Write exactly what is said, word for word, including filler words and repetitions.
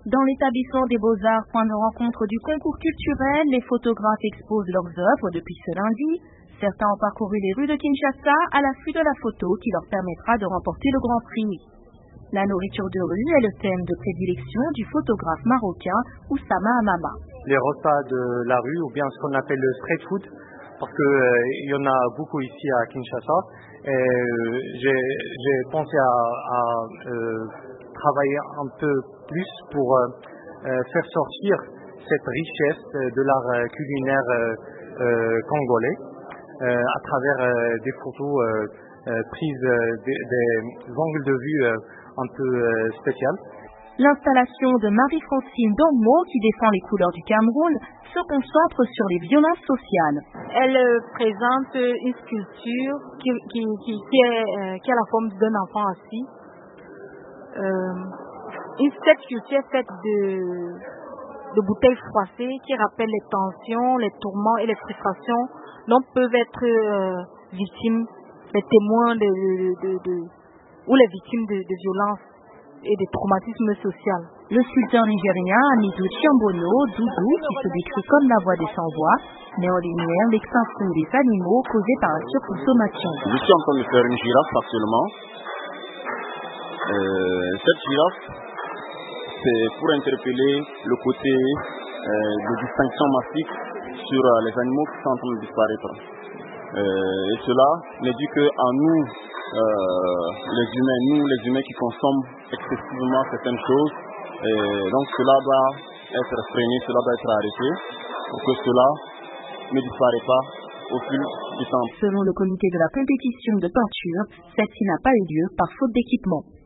Dans l'établissement des Beaux-Arts, point de rencontre du concours culturel, les photographes exposent leurs œuvres depuis ce lundi. Certains ont parcouru les rues de Kinshasa à l'affût de la photo qui leur permettra de remporter le Grand Prix. La nourriture de rue est le thème de prédilection du photographe marocain Oussama Amama. Les repas de la rue, ou bien ce qu'on appelle le street food, parce qu'il euh, y en a beaucoup ici à Kinshasa. Et euh, j'ai, j'ai pensé à, à euh, travailler un peu plus pour euh, euh, faire sortir cette richesse de l'art euh, culinaire euh, euh, congolais euh, à travers euh, des photos euh, euh, prises euh, des, des angles de vue euh, un peu euh, spéciaux. L'installation de Marie-Francine Dommo, qui défend les couleurs du Cameroun, se concentre sur les violences sociales. Elle euh, présente une sculpture qui, qui, qui, qui, est, euh, qui a la forme d'un enfant assis. Euh, une, cette sculpture est faite de, de bouteilles froissées qui rappellent les tensions, les tourments et les frustrations dont peuvent être euh, victimes les témoins de, de, de, de, ou les victimes de, de violences et des traumatismes sociaux. Le sculpteur nigérien Amidou Chiambono, Doudou, qui se décrit comme la voix des sans-voix, met en lumière l'extinction des animaux causée par la surconsommation. Je suis en train de faire une girafe actuellement. Euh, cette girafe, c'est pour interpeller le côté euh, de distinction massive sur euh, les animaux qui sont en train de disparaître. Euh, et cela ne dit qu'à nous, euh, les humains, nous les humains qui consomment excessivement certaines choses, et donc cela doit être freiné, cela doit être arrêté pour que cela ne disparaît pas au fil du temps. Selon le comité de la compétition de peinture, celle-ci n'a pas eu lieu par faute d'équipement.